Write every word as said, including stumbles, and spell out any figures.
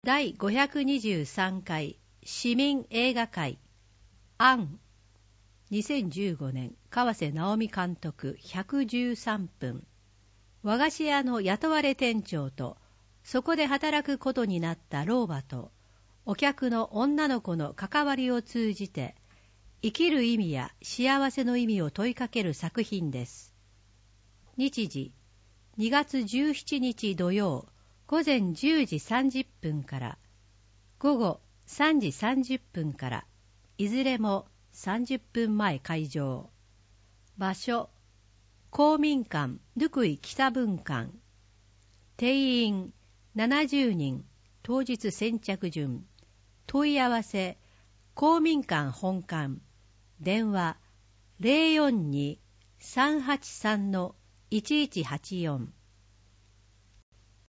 だいごひゃくにじゅうさんかい市民映画会アンにせんじゅうごねん川瀬直美監督ひゃくじゅうさんぷん。和菓子屋の雇われ店長とそこで働くことになった老婆とお客の女の子の関わりを通じて生きる意味や幸せの意味を問いかける作品です。日時にがつじゅうしちにち土曜午前じゅうじさんじゅっぷんから午後さんじさんじゅっぷんからいずれもさんじゅっぷんまえ開場。場所公民館ルクイ北分館。定員ななじゅうにん。当日先着順。問い合わせ公民館本館。電話 ゼロよんに さんはちさん いちいちはちよん。